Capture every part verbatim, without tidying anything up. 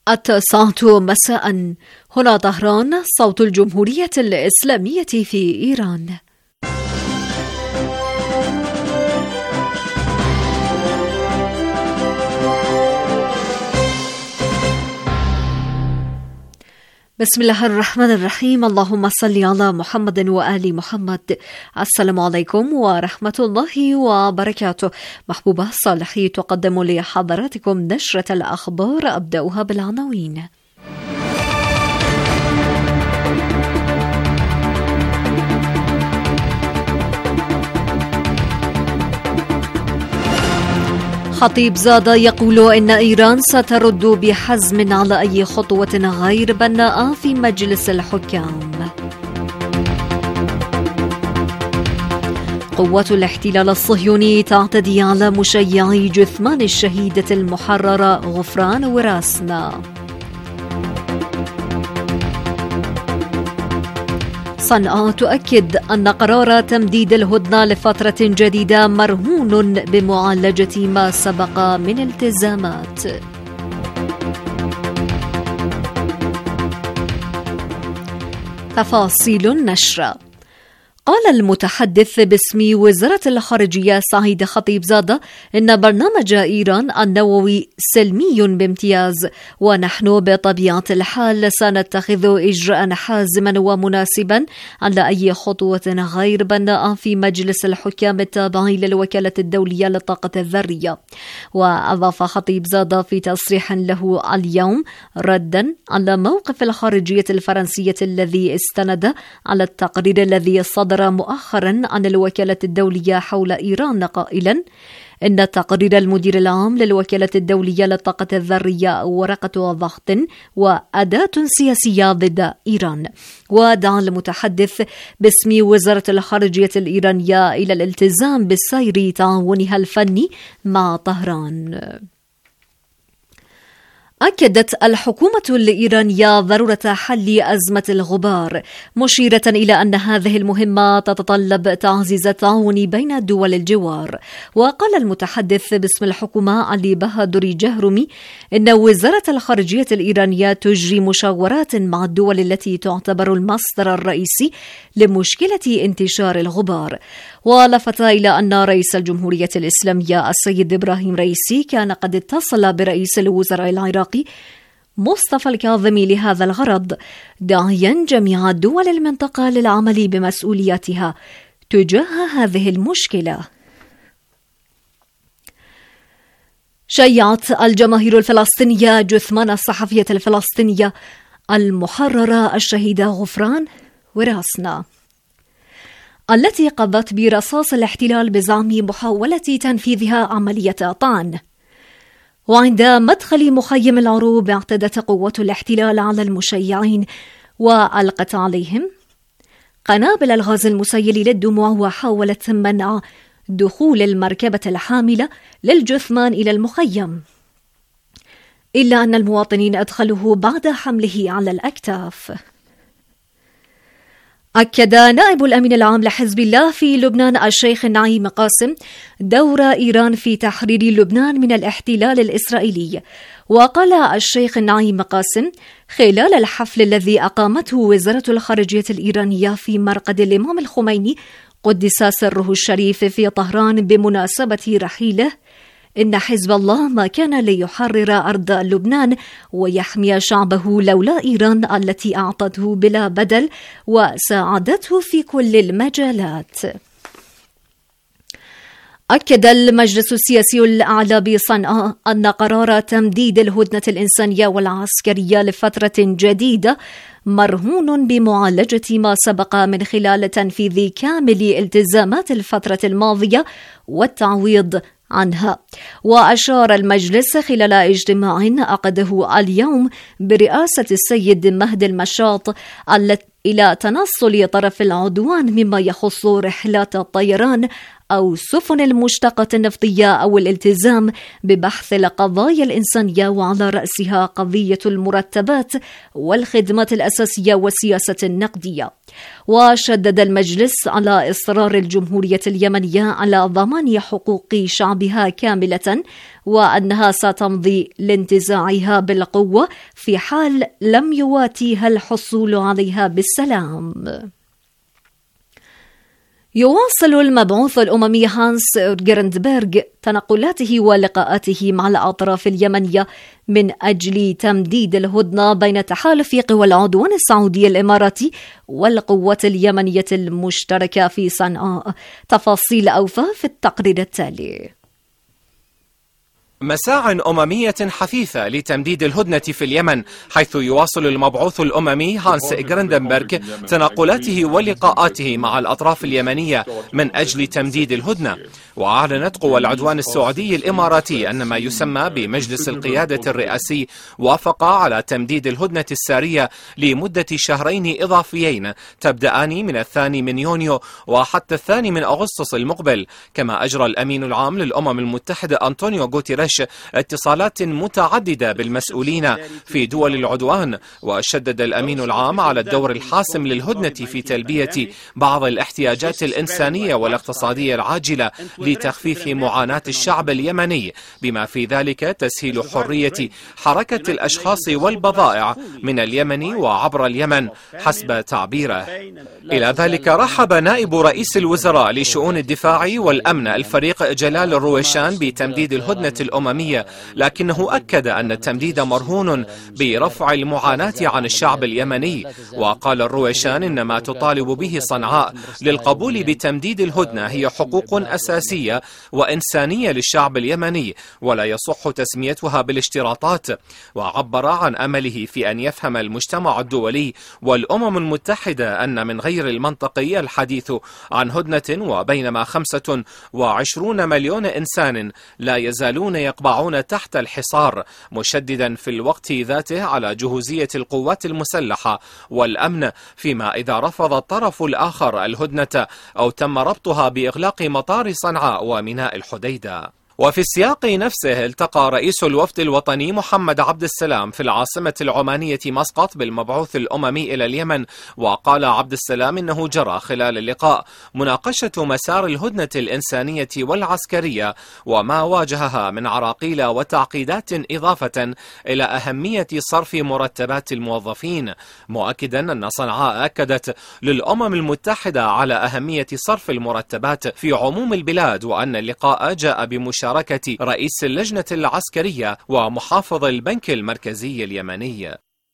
التاسعة مساء. هنا طهران، صوت الجمهورية الإسلامية في إيران. بسم الله الرحمن الرحيم. اللهم صل على محمد وآل محمد. السلام عليكم ورحمة الله وبركاته. محبوبة صالحي تقدم لحضراتكم نشرة الأخبار، أبدأها بالعناوين. خطيب زادة يقول إن إيران سترد بحزم على أي خطوة غير بناءة في مجلس الحكام. قوات الاحتلال الصهيوني تعتدي على مشيعي جثمان الشهيدة المحررة غفران وراسنا. صنعاء تؤكد أن قرار تمديد الهدنة لفترة جديدة مرهون بمعالجة ما سبق من التزامات. تفاصيل النشر. قال المتحدث باسم وزارة الخارجية سعيد خطيب زادة إن برنامج إيران النووي سلمي بامتياز، ونحن بطبيعة الحال سنتخذ إجراء حازما ومناسبا على أي خطوة غير بناءة في مجلس الحكام التابع للوكالة الدولية للطاقة الذرية. وأضاف خطيب زادة في تصريح له اليوم ردا على موقف الخارجية الفرنسية الذي استند على التقرير الذي صدر مؤخرا عن الوكالة الدولية حول إيران، قائلا إن تقرير المدير العام للوكالة الدولية للطاقة الذرية ورقة ضغط وأداة سياسية ضد إيران. ودعا المتحدث باسم وزارة الخارجية الإيرانية إلى الالتزام بالسير تعاونها الفني مع طهران. أكدت الحكومة الإيرانية ضرورة حل أزمة الغبار، مشيرة إلى أن هذه المهمة تتطلب تعزيز التعاون بين دول الجوار. وقال المتحدث باسم الحكومة علي بهادري جهرمي إن وزارة الخارجية الإيرانية تجري مشاورات مع الدول التي تعتبر المصدر الرئيسي لمشكلة انتشار الغبار. ولفت إلى أن رئيس الجمهورية الإسلامية السيد إبراهيم رئيسي كان قد اتصل برئيس الوزراء العراقي مصطفى الكاظمي لهذا الغرض، داعيا جميع دول المنطقة للعمل بمسؤولياتها تجاه هذه المشكلة. شيعت الجماهير الفلسطينية جثمان الصحفية الفلسطينية المحررة الشهيدة غفران وراسنا، التي قضت برصاص الاحتلال بزعم محاولة تنفيذها عملية طعن. وعند مدخل مخيم العروب اعتدت قوات الاحتلال على المشيعين وألقت عليهم قنابل الغاز المسيل للدموع، وحاولت منع دخول المركبة الحاملة للجثمان إلى المخيم، إلا أن المواطنين أدخلوه بعد حمله على الأكتاف. أكد نائب الأمين العام لحزب الله في لبنان الشيخ نعيم قاسم دور إيران في تحرير لبنان من الاحتلال الإسرائيلي. وقال الشيخ نعيم قاسم خلال الحفل الذي أقامته وزارة الخارجية الإيرانية في مرقد الإمام الخميني قدس سره الشريف في طهران بمناسبة رحيله، إن حزب الله ما كان ليحرر أرض لبنان ويحمي شعبه لولا إيران التي أعطته بلا بدل وساعدته في كل المجالات. أكد المجلس السياسي الأعلى بصنعاء أن قرار تمديد الهدنة الإنسانية والعسكرية لفترة جديدة مرهون بمعالجة ما سبق من خلال تنفيذ كامل التزامات الفترة الماضية والتعويض عنها. وأشار المجلس خلال اجتماع عقده اليوم برئاسة السيد مهدي المشاط إلى تنصل طرف العدوان مما يخص رحلات الطيران أو سفن المشتقة النفطية أو الالتزام ببحث القضايا الإنسانية، وعلى رأسها قضية المرتبات والخدمات الأساسية والسياسة النقدية. وشدد المجلس على إصرار الجمهورية اليمنية على ضمان حقوق شعبها كاملة، وأنها ستمضي لانتزاعها بالقوة في حال لم يواتيها الحصول عليها بالسلام. يواصل المبعوث الأممي هانس جرندبرغ تنقلاته ولقاءاته مع الأطراف اليمنية من أجل تمديد الهدنة بين تحالف قوى العدوان السعودي الإماراتي والقوات اليمنية المشتركة في صنعاء. تفاصيل أوفى في التقرير التالي. مساع أممية حثيثة لتمديد الهدنة في اليمن، حيث يواصل المبعوث الأممي هانس جرندنبرغ تنقلاته ولقاءاته مع الأطراف اليمنية من أجل تمديد الهدنة. وأعلنت قوى العدوان السعودي الإماراتي أن ما يسمى بمجلس القيادة الرئاسي وافق على تمديد الهدنة السارية لمدة شهرين إضافيين تبدأان من الثاني من يونيو وحتى الثاني من أغسطس المقبل. كما أجرى الأمين العام للأمم المتحدة أنطونيو غوتيريش اتصالات متعددة بالمسؤولين في دول العدوان، وشدد الأمين العام على الدور الحاسم للهدنة في تلبية بعض الاحتياجات الإنسانية والاقتصادية العاجلة لتخفيف معاناة الشعب اليمني، بما في ذلك تسهيل حرية حركة الأشخاص والبضائع من اليمن وعبر اليمن حسب تعبيره. إلى ذلك رحب نائب رئيس الوزراء لشؤون الدفاع والأمن الفريق جلال الرويشان بتمديد الهدنة الأممية، لكنه أكد أن التمديد مرهون برفع المعاناة عن الشعب اليمني. وقال الرويشان إن ما تطالب به صنعاء للقبول بتمديد الهدنة هي حقوق أساسية وإنسانية للشعب اليمني، ولا يصح تسميتها بالاشتراطات. وعبر عن أمله في أن يفهم المجتمع الدولي والأمم المتحدة أن من غير المنطقي الحديث عن هدنة، وبينما خمسة وعشرون مليون إنسان لا يزالون يقبعون تحت الحصار، مشددا في الوقت ذاته على جهوزية القوات المسلحة والأمن فيما إذا رفض الطرف الآخر الهدنة أو تم ربطها بإغلاق مطار صنعاء وميناء الحديدة. وفي السياق نفسه التقى رئيس الوفد الوطني محمد عبد السلام في العاصمة العمانية مسقط بالمبعوث الأممي إلى اليمن. وقال عبد السلام إنه جرى خلال اللقاء مناقشة مسار الهدنة الإنسانية والعسكرية وما واجهها من عراقيل وتعقيدات، إضافة إلى أهمية صرف مرتبات الموظفين، مؤكدا أن صنعاء أكدت للأمم المتحدة على أهمية صرف المرتبات في عموم البلاد، وأن اللقاء جاء بمشاركة رئيس اللجنة العسكرية ومحافظ البنك المركزي اليمني.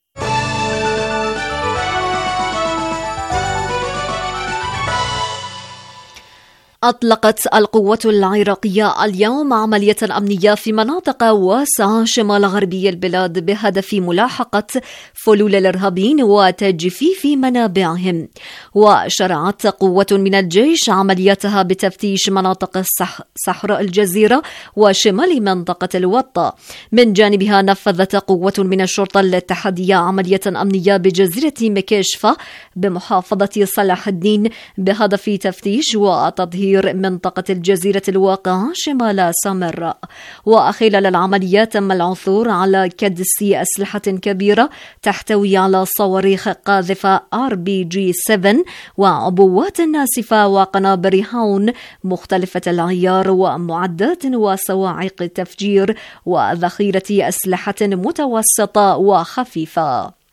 أطلقت القوة العراقية اليوم عملية أمنية في مناطق واسعة شمال غربي البلاد بهدف ملاحقة فلول الإرهابيين وتجفيف منابعهم. وشرعت قوة من الجيش عملياتها بتفتيش مناطق صحراء الجزيرة وشمال منطقة الوطة. من جانبها نفذت قوة من الشرطة الاتحادية عملية أمنية بجزيرة مكيشفة بمحافظة صلاح الدين بهدف تفتيش وتطهير منطقة الجزيرة الواقعة شمال سامراء. وخلال العملية تم العثور على كدس أسلحة كبيرة تحتوي على صواريخ قاذفة آر بي جي سبعة وعبوات ناسفة وقنابل هاون مختلفة العيار ومعدات وصواعق تفجير وذخيرة أسلحة متوسطة وخفيفة.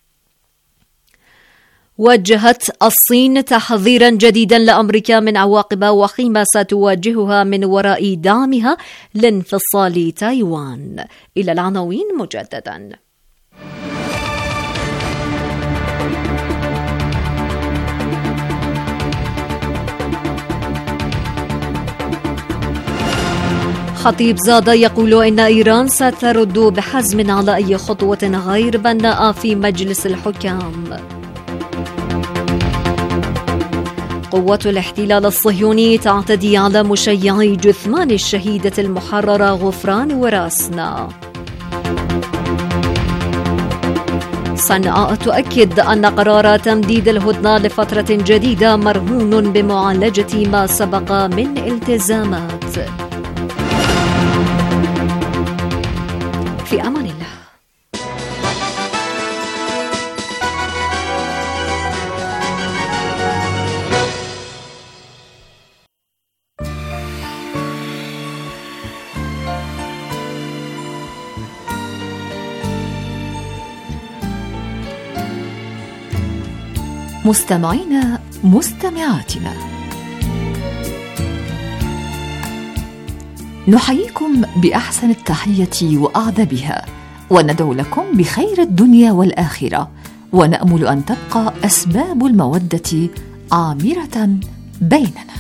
وجهت الصين تحذيرا جديدا لأمريكا من عواقب وخيمة ستواجهها من وراء دعمها لانفصال تايوان. إلى العناوين مجددا. خطيب زادة يقول إن إيران سترد بحزم على أي خطوة غير بناءة في مجلس الحكام. قوة الاحتلال الصهيوني تعتدي على مشيعي جثمان الشهيدة المحررة غفران وراسنا. صنعاء تؤكد أن قرار تمديد الهدنة لفترة جديدة مرهون بمعالجة ما سبق من التزامات. في أمان الله. مستمعينا مستمعاتنا، نحييكم بأحسن التحية وأعذبها، وندعو لكم بخير الدنيا والآخرة، ونأمل أن تبقى أسباب المودة عامرة بيننا.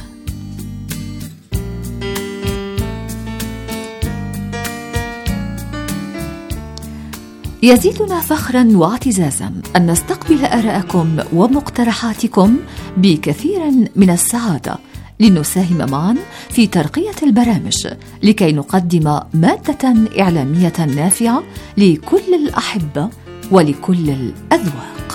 يزيدنا فخرا واعتزازا أن نستقبل آراءكم ومقترحاتكم بكثير من السعادة، لنساهم معا في ترقية البرامج لكي نقدم مادة إعلامية نافعة لكل الأحبة ولكل الأذواق.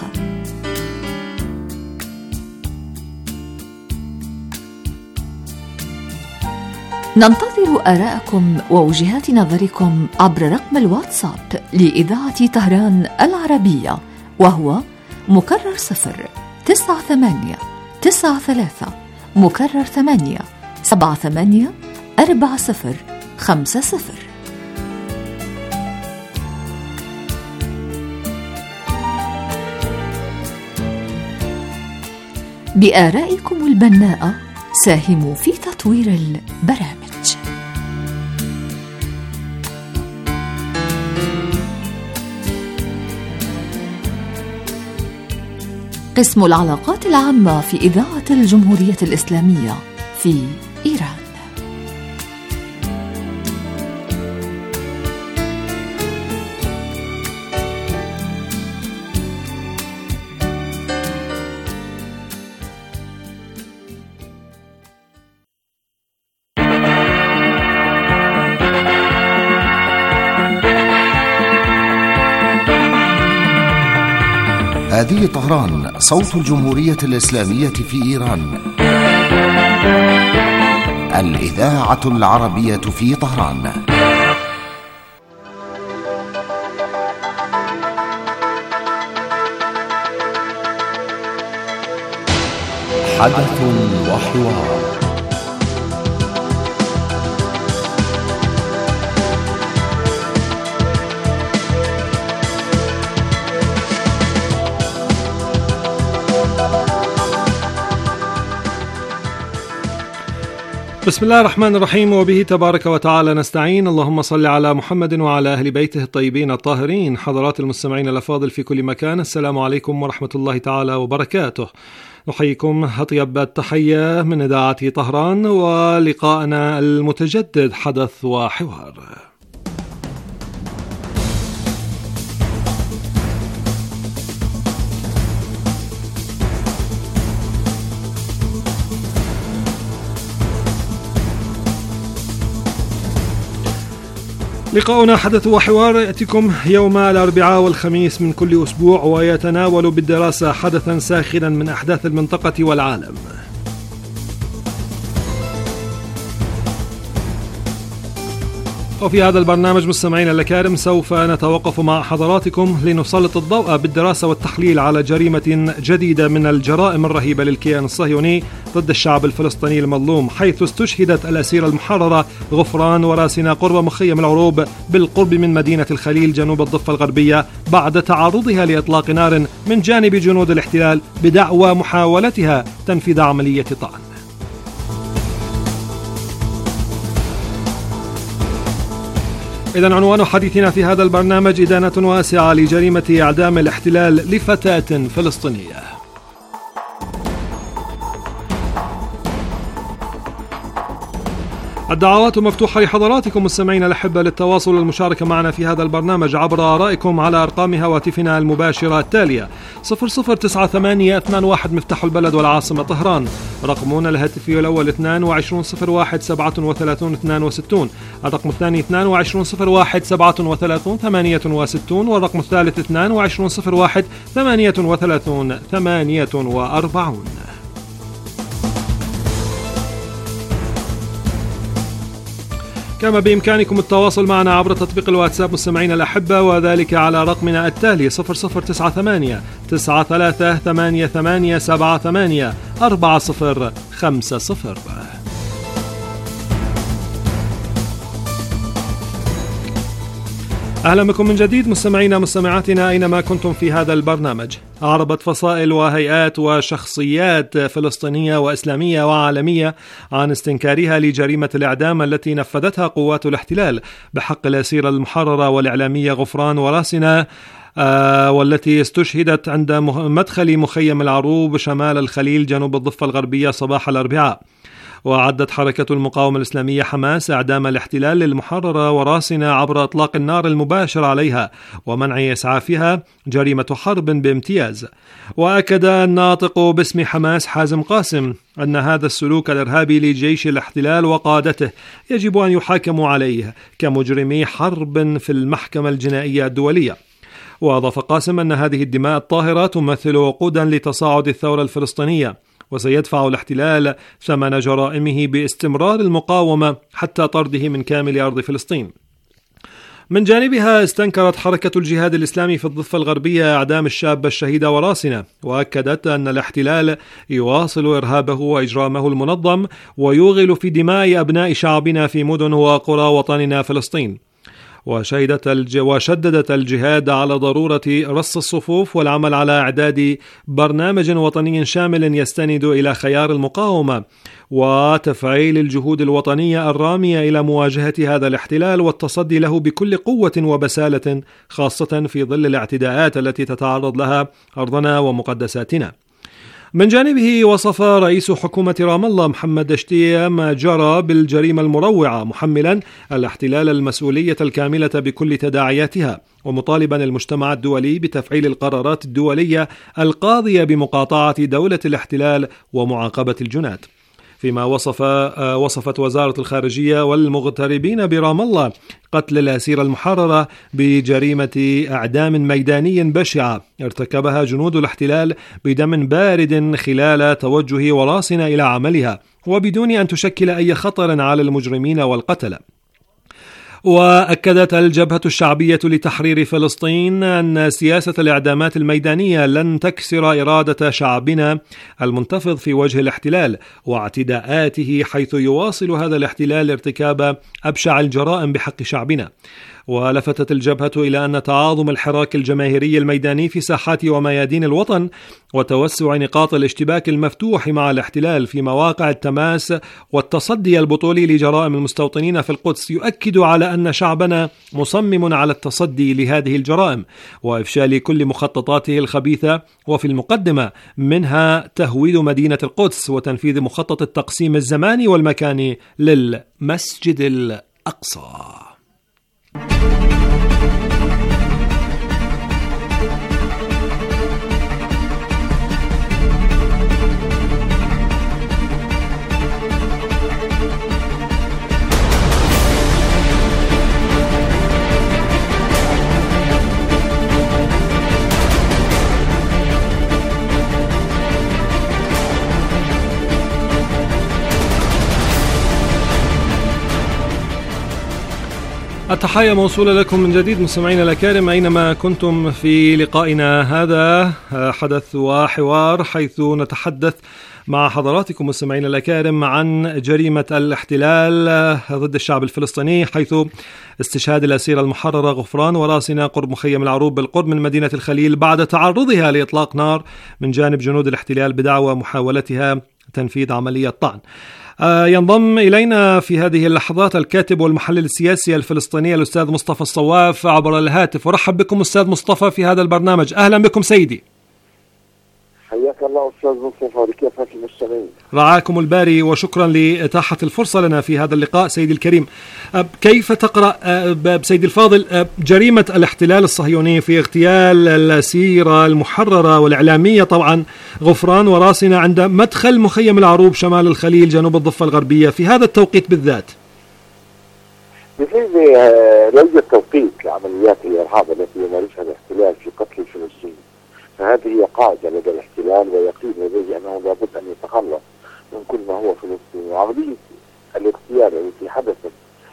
ننتظر آراءكم ووجهات نظركم عبر رقم الواتساب لإذاعة طهران العربية، وهو مكرر صفر تسعة ثمانية تسعة ثلاثة مكرر ثمانية سبعة ثمانية أربعة صفر خمسة صفر. بآرائكم البناءة ساهموا في تطوير البرامج. قسم العلاقات العامة في إذاعة الجمهورية الإسلامية في إيران. هذه طهران، صوت الجمهورية الإسلامية في إيران، الإذاعة العربية في طهران. حدث وحوار. بسم الله الرحمن الرحيم، وبه تبارك وتعالى نستعين. اللهم صل على محمد وعلى أهل بيته الطيبين الطاهرين. حضرات المستمعين الأفاضل في كل مكان، السلام عليكم ورحمة الله تعالى وبركاته. نحييكم أطيب التحية من إذاعة طهران، ولقاءنا المتجدد حدث وحوار. لقاؤنا حدث وحوار يأتيكم يوم الأربعاء والخميس من كل أسبوع، ويتناول بالدراسة حدثا ساخنا من أحداث المنطقة والعالم. وفي هذا البرنامج مستمعين الأكارم سوف نتوقف مع حضراتكم لنسلط الضوء بالدراسة والتحليل على جريمة جديدة من الجرائم الرهيبة للكيان الصهيوني ضد الشعب الفلسطيني المظلوم، حيث استشهدت الأسيرة المحررة غفران وراسنا قرب مخيم العروب بالقرب من مدينة الخليل جنوب الضفة الغربية بعد تعرضها لإطلاق نار من جانب جنود الاحتلال بدعوى محاولتها تنفيذ عملية طعن. إذن عنوان حديثنا في هذا البرنامج: إدانة واسعة لجريمة إعدام الاحتلال لفتاة فلسطينية. الدعوات مفتوحة لحضراتكم مستمعينا الأحبة للتواصل والمشاركة معنا في هذا البرنامج عبر آرائكم على أرقام هواتفنا المباشرة التالية: صفر صفر تسعة ثمانية اثنان واحد مفتاح البلد والعاصمة طهران، رقمنا الهاتفي الأول اثنان وعشرين صفر واحد سبعة وثلاثين اثنان وستين، الرقم الثاني اثنان وعشرين صفر واحد سبعة وثلاثين ثمانية وستين، والرقم الثالث اثنان وعشرين صفر واحد ثمانية وثلاثين ثمانية وأربعين. كما بإمكانكم التواصل معنا عبر تطبيق الواتساب مستمعين الأحبة، وذلك على رقمنا التالي صفر صفر تسعة ثمانية تسعة ثلاثة ثمانية ثمانية سبعة ثمانية أربعة صفر خمسة صفر. أهلا بكم من جديد مستمعينا مستمعاتنا أينما كنتم في هذا البرنامج. أعربت فصائل وهيئات وشخصيات فلسطينية وإسلامية وعالمية عن استنكارها لجريمة الإعدام التي نفذتها قوات الاحتلال بحق الأسيرة المحررة والإعلامية غفران وراسنة، آه والتي استشهدت عند مدخل مخيم العروب شمال الخليل جنوب الضفة الغربية صباح الأربعاء. وعدت حركة المقاومة الإسلامية حماس إعدام الاحتلال للمحررة وراسنة عبر إطلاق النار المباشر عليها ومنع إسعافها جريمة حرب بامتياز. وأكد الناطق باسم حماس حازم قاسم أن هذا السلوك الإرهابي لجيش الاحتلال وقادته يجب أن يحاكموا عليه كمجرمي حرب في المحكمة الجنائية الدولية. وأضاف قاسم أن هذه الدماء الطاهرة تمثل وقودا لتصاعد الثورة الفلسطينية، وسيدفع الاحتلال ثمن جرائمه باستمرار المقاومة حتى طرده من كامل أرض فلسطين. من جانبها استنكرت حركة الجهاد الإسلامي في الضفة الغربية إعدام الشابة الشهيدة وراسنة، وأكدت أن الاحتلال يواصل إرهابه وإجرامه المنظم ويوغل في دماء أبناء شعبنا في مدن وقرى وطننا فلسطين. وشهدت الج... وشددت الجهاد على ضرورة رص الصفوف والعمل على إعداد برنامج وطني شامل يستند إلى خيار المقاومة وتفعيل الجهود الوطنية الرامية إلى مواجهة هذا الاحتلال والتصدي له بكل قوة وبسالة، خاصة في ظل الاعتداءات التي تتعرض لها أرضنا ومقدساتنا. من جانبه وصف رئيس حكومة رام الله محمد دشتية ما جرى بالجريمة المروعة، محملا الاحتلال المسؤولية الكاملة بكل تداعياتها، ومطالبا المجتمع الدولي بتفعيل القرارات الدولية القاضية بمقاطعة دولة الاحتلال ومعاقبة الجنات. فيما وصف وصفت وزارة الخارجية والمغتربين برام الله قتل الأسيرة المحررة بجريمة إعدام ميداني بشعة ارتكبها جنود الاحتلال بدم بارد خلال توجه وراسنا إلى عملها وبدون أن تشكل أي خطر على المجرمين والقتلة. وأكدت الجبهة الشعبية لتحرير فلسطين أن سياسة الإعدامات الميدانية لن تكسر إرادة شعبنا المنتفض في وجه الاحتلال واعتداءاته، حيث يواصل هذا الاحتلال ارتكاب أبشع الجرائم بحق شعبنا. ولفتت الجبهة إلى أن تعاظم الحراك الجماهيري الميداني في ساحات وميادين الوطن وتوسع نقاط الاشتباك المفتوح مع الاحتلال في مواقع التماس والتصدي البطولي لجرائم المستوطنين في القدس يؤكد على أن شعبنا مصمم على التصدي لهذه الجرائم وإفشال كل مخططاته الخبيثة، وفي المقدمة منها تهويد مدينة القدس وتنفيذ مخطط التقسيم الزماني والمكاني للمسجد الأقصى. التحية موصولة لكم من جديد مستمعينا الأكارم أينما كنتم في لقائنا هذا، حدث وحوار حيث نتحدث مع حضراتكم مستمعينا الأكارم عن جريمة الاحتلال ضد الشعب الفلسطيني، حيث استشهاد الأسيرة المحررة غفران وراسنة قرب مخيم العروب بالقرب من مدينة الخليل بعد تعرضها لإطلاق نار من جانب جنود الاحتلال بدعوى محاولتها تنفيذ عملية طعن. آه ينضم إلينا في هذه اللحظات الكاتب والمحلل السياسي الفلسطيني الأستاذ مصطفى الصواف عبر الهاتف. ورحب بكم أستاذ مصطفى في هذا البرنامج. أهلا بكم سيدي. حياك الله أستاذ مصطفى، بكافة المستمعين. رعاكم الباري، وشكرا لإتاحة الفرصة لنا في هذا اللقاء سيدي الكريم. كيف تقرأ سيدي الفاضل جريمة الاحتلال الصهيوني في اغتيال الأسيرة المحررة والإعلامية طبعا غفران وراسنة عند مدخل مخيم العروب شمال الخليل جنوب الضفة الغربية في هذا التوقيت بالذات؟ بفيد لا يوجد توقيت لعمليات الإرهاب التي يمارسها الاحتلال في قتل الفلسطينيين، فهذه هي قاعدة لدى الاحتلال ويقين لديه أنه لابد أن يتخلص من كل ما هو فلسطيني. وعملية الاغتيال التي حدثت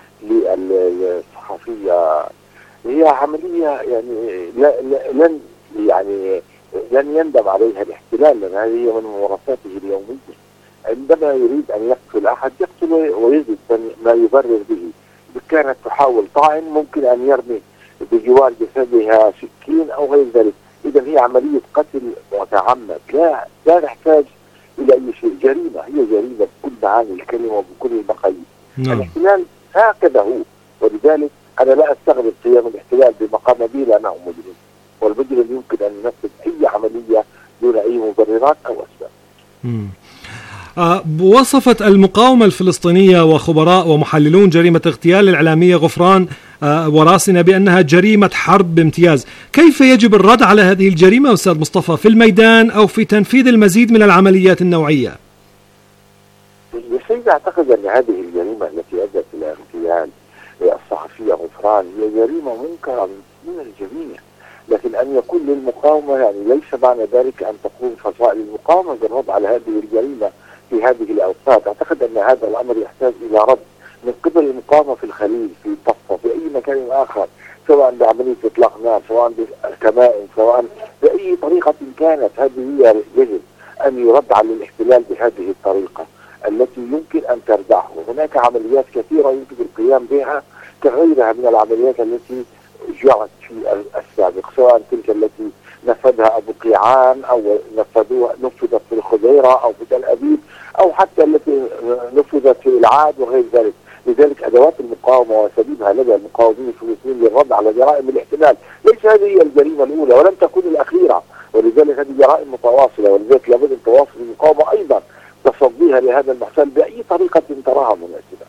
للصحفية هي عملية يعني لن يعني لن يندم عليها الاحتلال، لأن هذه هي من ممارساته اليومية. عندما يريد أن يقتل أحد يقتل ويجد ما يبرر به. إذا كانت تحاول طعن ممكن أن يرمي بجوار جسدها سكين أو غير ذلك. إذا هي عملية قتل متعمد، لا لا نحتاج إلى أي شيء. جريمة، هي جريمة بكل معاني الكلمة وبكل المقاييس. نعم. الاحتلال هكذا هو، ولذلك أنا لا أستغرب قيام الاحتلال بمقام به لأنه مجرم، والمجرم يمكن أن ينفذ أي عملية دون أي مبررات أو أسباب. مم. أه وصفت المقاومة الفلسطينية وخبراء ومحللون جريمة اغتيال الإعلامية غفران أه وراسنة بأنها جريمة حرب بامتياز. كيف يجب الرد على هذه الجريمة أستاذ مصطفى في الميدان أو في تنفيذ المزيد من العمليات النوعية؟ السيد أعتقد أن هذه الجريمة التي أدت إلى اغتيال الصحفية غفران هي جريمة منكرة من الجميع، لكن أن يكون للمقاومة يعني ليس معنى ذلك أن تقوم فصائل المقاومة بالرد على هذه الجريمة في هذه الأوقات. أعتقد أن هذا الأمر يحتاج إلى رد من قبل المقاومة في الخليل، في طفة، في أي مكان آخر، سواء بعملية إطلاق نار، سواء بكمائن، سواء بأي طريقة كانت. هذه هي يجب أن يرد على الاحتلال بهذه الطريقة التي يمكن أن تردعه. هناك عمليات كثيرة يمكن القيام بها كغيرها من العمليات التي جرت في السابق، سواء تلك التي نفذها أبو قيعان أو نفذوها نفذت في الخضيرة أو في تل أبيب أو حتى التي نفذت في العاد وغير ذلك. لذلك أدوات المقاومة وسبيلها لدى المقاومين الفلسطينيين للرد على جرائم الاحتلال ليس هذه هي الجريمة الأولى ولن تكون الأخيرة، ولذلك هذه جرائم متواصلة، ولذلك لابد أن تواصل المقاومة أيضا تصديها لهذا المحتل بأي طريقة تراها مناسبة.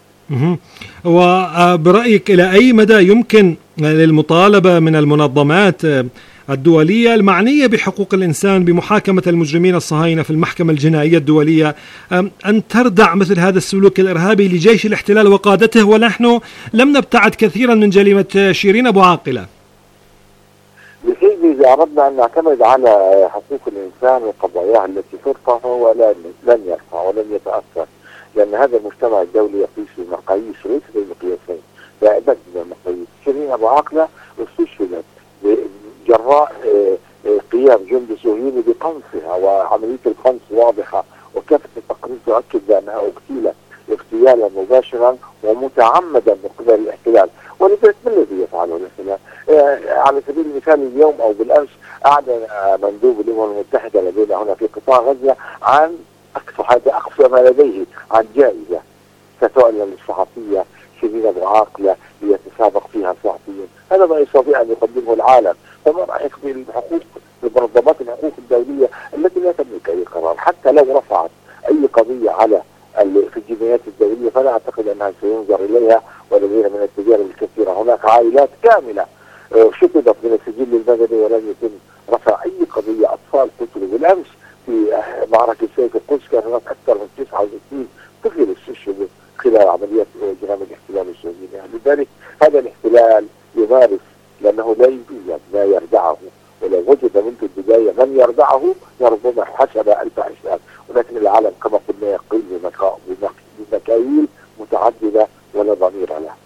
وبرأيك إلى أي مدى يمكن للمطالبة من المنظمات الدولية المعنية بحقوق الإنسان بمحاكمة المجرمين الصهاينة في المحكمة الجنائية الدولية أن تردع مثل هذا السلوك الإرهابي لجيش الاحتلال وقادته، ونحن لم نبتعد كثيرا من جريمة شيرين أبو عاقلة؟ بسيدي إذا أردنا أن نعتمد على حقوق الإنسان وقضاياها التي ترفع فهو لن يرفع ولن يتأثر، لأن هذا المجتمع الدولي يقيس بمقاييس ليس بمقياسين، لا أبد من المقاييس. شيرين أبو عاقلة استشهدت جراء قيام جندي صهيوني بقنصها، وعملية القنص واضحة وكافة التقارير تؤكد بأنها اغتيلت اغتيالا مباشرا ومتعمدا من قبل الاحتلال. ولذلك ما الذي يفعله الاحتلال؟ على سبيل المثال اليوم أو بالأمس أعلن مندوب الأمم المتحدة لدينا هنا في قطاع غزة عن أقصى هذا أقصى ما لديه عن جائزة ستعلن للصحفية شيرين أبو عاقلة ليتسابق فيها الصحفيين. هذا ما يستطيع أن يقدمه العالم. فما رأيك بالحقوق بمنظمات الحقوق الدولية التي لا تملك أي قرار؟ حتى لو رفعت أي قضية على في الجمعيات الدولية فلا أعتقد أنها سينظر إليها ولدينا من التجارب الكثيرة. هناك عائلات كاملة شطبت من السجل المدني ولم يتم رفع أي قضية. أطفال قتلوا بالأمس في معركة سيف القدس، كان هناك أكثر من تسعة وستين طفل استشهدوا خلال عمليات جرائم الاحتلال الصهيوني. يعني لذلك هذا الاحتلال يمارس لأنه لا يوجد ما يردعه، ولو وجد منذ البداية من يردعه لربما حسب ألف حساب، ولكن العالم كما قلنا يقل بمكاييل متعددة ولا ضمير لها.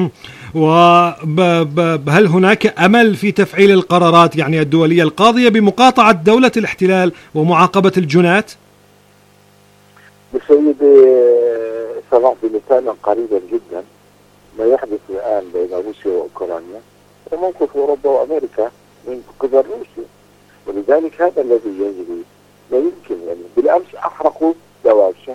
وهل هناك أمل في تفعيل القرارات يعني الدولية القاضية بمقاطعة دولة الاحتلال ومعاقبة الجنات؟ بسيدي سمعت بمثالا قريبا جدا ما يحدث الآن بين روسيا وأوكرانيا وموقف أوروبا وأمريكا من قبل روسيا، ولذلك هذا الذي يجري لا يمكن. يعني بالأمس أحرقوا دواوشة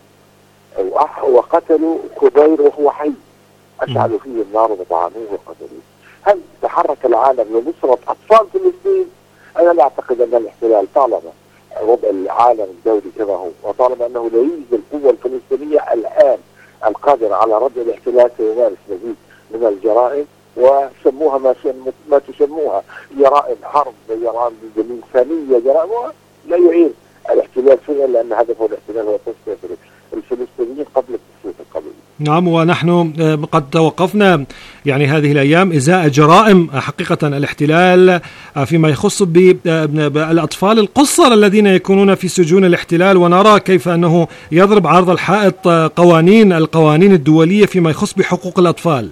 وقتلوا كبير وهو حي، أشعلوا فيه النار وطعنوه وقتلوه. هل تحرك العالم لنصرة أطفال فلسطين؟ أنا لا أعتقد أن الاحتلال طالما وضع العالم الدولي كما هو، وطالما أنه لا يوجد القوة الفلسطينية الآن القادرة على رد الاحتلال سيمارس مزيد من الجرائم، وسموها ما ما تسموها جرائم حرب، جرائم إنسانية، جرائم لا يعين الاحتلال شيئا، لأن هدفه الاحتلال هو تصفية الفلسطينيين قبل التصفية القبلية. نعم، ونحن قد توقفنا يعني هذه الأيام إزاء جرائم حقيقة الاحتلال فيما يخص بالأطفال القُصّر الذين يكونون في سجون الاحتلال، ونرى كيف أنه يضرب عرض الحائط قوانين القوانين الدولية فيما يخص بحقوق الأطفال.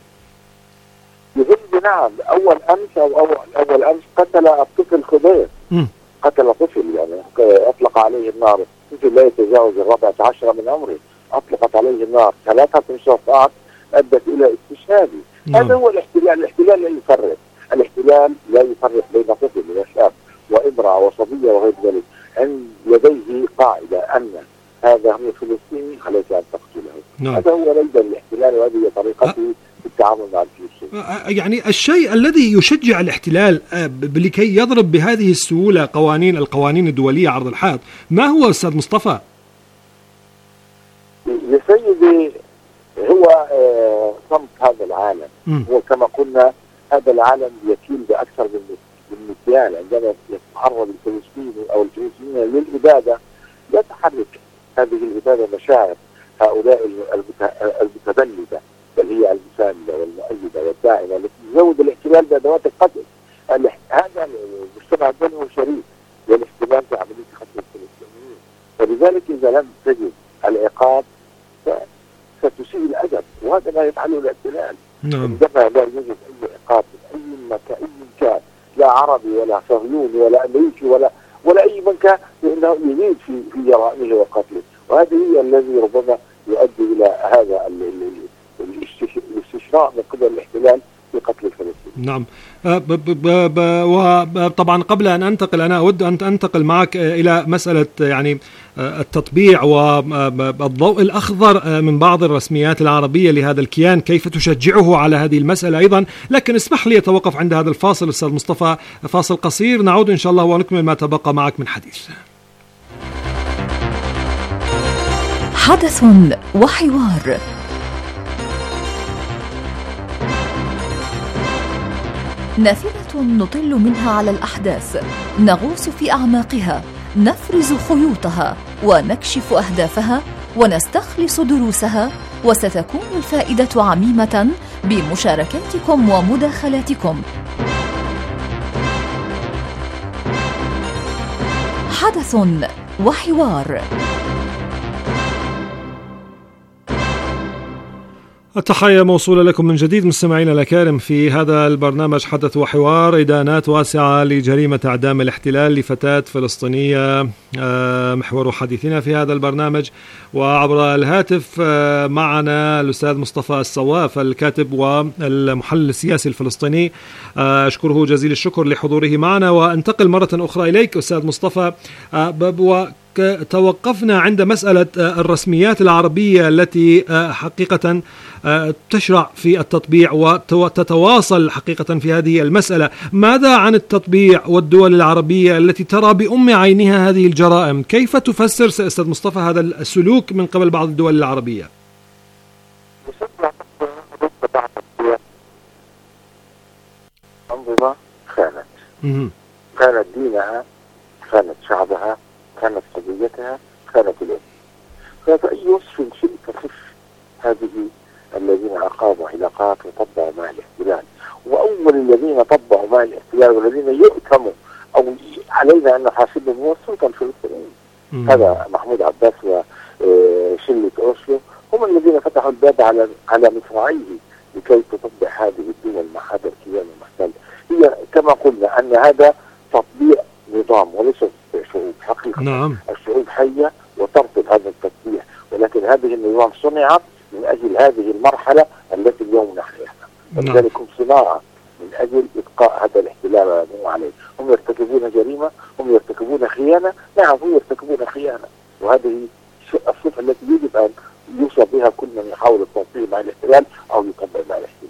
نعم، أول أمس أو أول, أول أمس قتل الطفل خضير، قتل طفل يعني أطلق عليه النار، طفل لا يتجاوز الرابعة عشرة من عمره، أطلقت عليه النار ثلاثة رصاصات أدت إلى استشهاده. هذا هو الاحتلال. الاحتلال لا يفرق، الاحتلال لا يفرق بين طفل وشاب وامرأة وصبية وغير ذلك. عند لديه قاعدة أن هذا هو فلسطيني عليك أن تقتله. نعم. هذا هو ليس الاحتلال، وهذه هي طريقته في التعامل مع الفلسطينيين. يعني الشيء الذي يشجع الاحتلال لكي يضرب بهذه السهولة قوانين القوانين الدولية عرض الحائط، ما هو أستاذ مصطفى؟ يا سيدي، هو صمت هذا العالم. م. هو كما قلنا هذا العالم يكيل بأكثر من المثال. عندما يتعرض الفلسطيني أو الفلسطينيين للإبادة لا تحرك هذه الإبادة مشاعر هؤلاء المتبلدة، بل هي المساندة والمؤيدة والداعمة التي تزود الاحتلال بأدوات القتل. هذا المجتمع الدولي هو شريك للاحتلال في عملية قتل الفلسطينيين، ولذلك إذا لم تجد العقاب ستسيء الأدب، وهذا ما يفعله الاحتلال. عندما لا يوجد أي عقاب من أي مكان، أي كان، لا عربي ولا صهيوني ولا أمريكي ولا ولا أي من كان، فإنه يزيد في في جرائمه وقتله، وهذه هي الذي ربما يؤدي إلى هذا الاستشراء من قبل الاحتلال في قتل الفلسطينيين. نعم، وطبعا قبل أن أنتقل أنا أود أن أنتقل معك إلى مسألة يعني التطبيع والضوء الأخضر من بعض الرسميات العربية لهذا الكيان، كيف تشجعه على هذه المسألة أيضا. لكن اسمح لي أتوقف عند هذا الفاصل أستاذ مصطفى، فاصل قصير، نعود إن شاء الله ونكمل ما تبقى معك من حديث. حدث وحوار، نافذة نطل منها على الأحداث، نغوص في أعماقها، نفرز خيوطها ونكشف أهدافها ونستخلص دروسها، وستكون الفائدة عميمة بمشاركاتكم ومداخلاتكم. حدث وحوار. التحية موصولة لكم من جديد مستمعينا الأكارم في هذا البرنامج حدث وحوار. إدانات واسعة لجريمة إعدام الاحتلال لفتاة فلسطينية محور حديثنا في هذا البرنامج، وعبر الهاتف معنا الأستاذ مصطفى الصواف الكاتب والمحلل السياسي الفلسطيني، أشكره جزيل الشكر لحضوره معنا. وانتقل مرة أخرى إليك أستاذ مصطفى، توقفنا عند مسألة الرسميات العربية التي حقيقة تشرع في التطبيع وتتواصل حقيقة في هذه المسألة. ماذا عن التطبيع والدول العربية التي ترى بأم عينها هذه الجرائم؟ كيف تفسر أستاذ مصطفى هذا السلوك من قبل بعض الدول العربية؟ أنظمة خانت خانت دينها، خانت شعبها، كانت قضيتها، كانت الأم. فأي وصف شيء تصف هذه الذين أقاموا علاقات وطبعوا مع الاحتلال، وأول الذين طبعوا مع الاحتلال والذين يؤتموا أو علينا أن نحاسبهم هو السلطة الفلسطينية. هذا محمود عباس وشلة أوسلو هم الذين فتحوا الباب على على مصراعيه لكي تطبع هذه الدول مع هذا الكيان المحتل. هي كما قلنا أن هذا تطبيع نظام وليس شعوب حقيقة. نعم. الشعوب حية وترفض هذا التطبيع، ولكن هذه النظام صنعت من أجل هذه المرحلة التي اليوم نحياها. ولذلك هم صناعة من أجل إبقاء هذا الاحتلال عليه. هم يرتكبون جريمة، هم يرتكبون خيانة، نعم هم يرتكبون خيانة، وهذه الصفة التي يجب أن يوصف بها كل من يحاول التطبيع مع الاحتلال أو يطبع مع الاحتلال.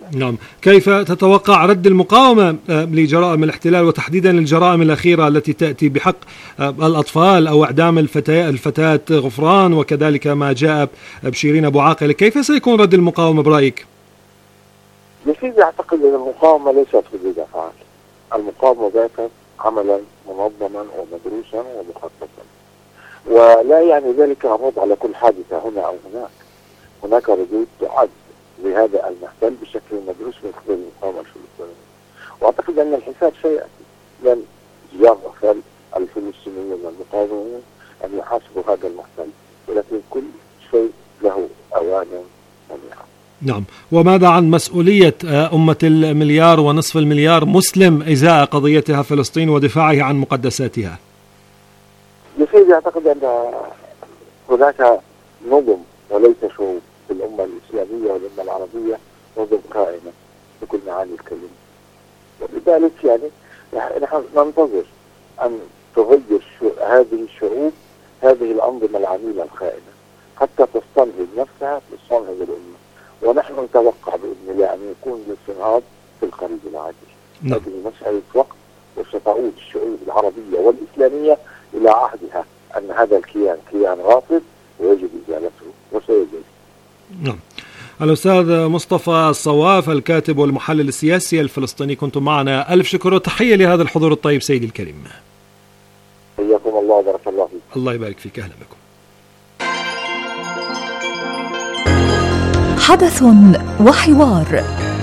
نعم، كيف تتوقع رد المقاومة لجرائم الاحتلال وتحديدا الجرائم الأخيرة التي تأتي بحق الأطفال أو إعدام الفتاة غفران وكذلك ما جاء بشيرين أبو عاقلة؟ كيف سيكون رد المقاومة برأيك؟ يسيدي أعتقد أن المقاومة ليست ردود أفعال. المقاومة باتت عملا منظما ومدروسا ومخططا، ولا يعني ذلك الرد على كل حادثة هنا أو هناك. هناك ردود تعد لهذا المحتل بشكل مدروس من قبل المقاومة الفلسطينية، واعتقد ان الحساب سيأتي. لن يرغب الفلسطينيين والمقاومين ان يحاسبوا هذا المحتل، ولكن كل شيء له اوان منيعة. نعم، وماذا عن مسؤولية أمة المليار ونصف المليار مسلم إزاء قضيتها فلسطين ودفاعها عن مقدساتها؟ يا سيدي أعتقد أن هناك نظم وليس شعوب في الأمة الإسلامية والأمة العربية، نظم قائمة بكل معاني الكلمة، ولذلك يعني نحن ننتظر أن تغير هذه الشعوب هذه الأنظمة العميلة الخائنة حتى تستنهض نفسها تستنهض الأمة، ونحن نتوقع بإذن الله أن يكون الاستنهاض في القريب العاجل. هذه مسألة وقت، وستعود الشعوب العربية والإسلامية إلى عهدها أن هذا الكيان كيان غاصب ويجب إزالته وسيزال. نعم. الأستاذ مصطفى الصواف الكاتب والمحلل السياسي الفلسطيني، كنتم معنا. ألف شكر وتحية لهذا الحضور الطيب سيدي الكريم. حياكم الله وبارك الله فيك. الله يبارك فيك، أهلا بكم. حدث وحوار،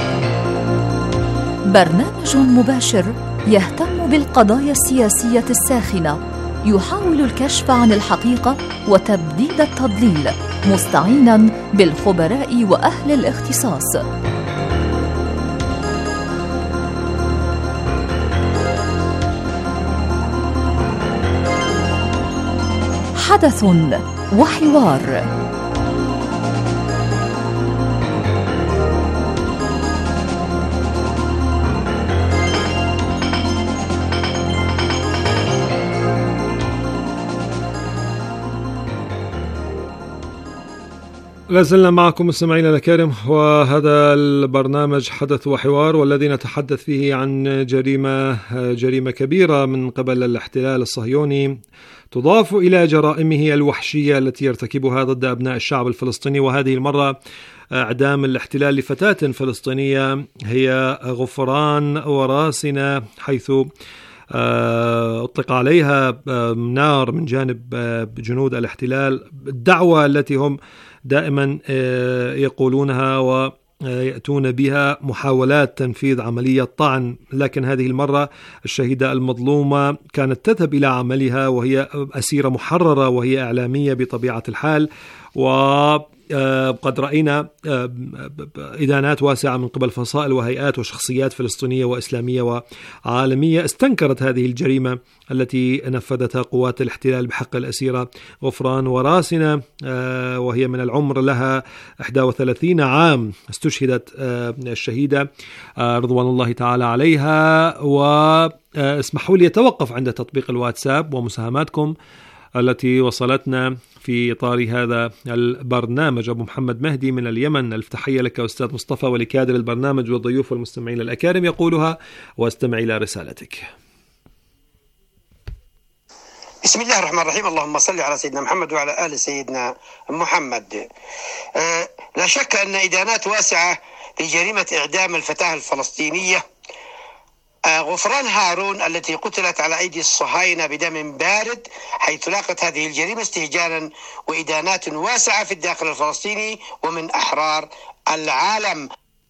برنامج مباشر يهتم بالقضايا السياسية الساخنة، يحاول الكشف عن الحقيقة وتبديد التضليل، مستعينا بالخبراء وأهل الاختصاص. حدث وحوار. لازلنا معكم مستمعينا الكرام، وهذا البرنامج حدث وحوار، والذي نتحدث فيه عن جريمة جريمة كبيرة من قبل الاحتلال الصهيوني تضاف إلى جرائمه الوحشية التي يرتكبها ضد أبناء الشعب الفلسطيني، وهذه المرة إعدام الاحتلال لفتاة فلسطينية هي غفران وراسنة، حيث أطلق عليها نار من جانب جنود الاحتلال. الدعوة التي هم دائما يقولونها ويأتون بها محاولات تنفيذ عملية طعن، لكن هذه المرة الشهيدة المظلومة كانت تذهب إلى عملها وهي أسيرة محررة وهي إعلامية بطبيعة الحال، وقد رأينا إدانات واسعة من قبل فصائل وهيئات وشخصيات فلسطينية وإسلامية وعالمية استنكرت هذه الجريمة التي نفذتها قوات الاحتلال بحق الأسيرة غفران وراسنة، وهي من العمر لها إحدى وثلاثين عام. استشهدت الشهيدة رضوان الله تعالى عليها. واسمحوا لي أتوقف عند تطبيق الواتساب ومساهماتكم التي وصلتنا في إطار هذا البرنامج. أبو محمد مهدي من اليمن، ألف تحية لك أستاذ مصطفى ولكادر البرنامج والضيوف والمستمعين الأكارم، يقولها واستمع إلى رسالتك. بسم الله الرحمن الرحيم، اللهم صل على سيدنا محمد وعلى آل سيدنا محمد. أه لا شك أن إدانات واسعة لجريمة إعدام الفتاة الفلسطينية غفران هارون التي قتلت على أيدي الصهاينة بدم بارد، حيث لاقت هذه الجريمة استهجانا وإدانات واسعة في الداخل الفلسطيني ومن أحرار العالم.